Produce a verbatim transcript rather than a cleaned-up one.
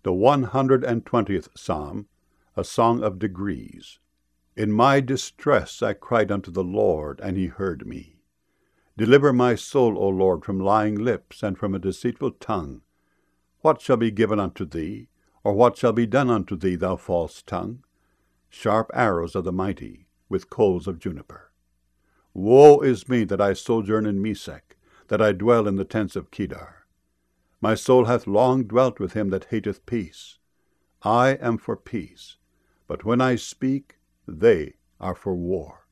The one hundred and twentieth Psalm, a song of degrees. In my distress I cried unto the Lord, and he heard me. Deliver my soul, O Lord, from lying lips, and from a deceitful tongue. What shall be given unto thee, or what shall be done unto thee, thou false tongue? Sharp arrows of the mighty, with coals of juniper. Woe is me that I sojourn in Mesech, that I dwell in the tents of Kedar. My soul hath long dwelt with him that hateth peace. I am for peace, but when I speak, they are for war.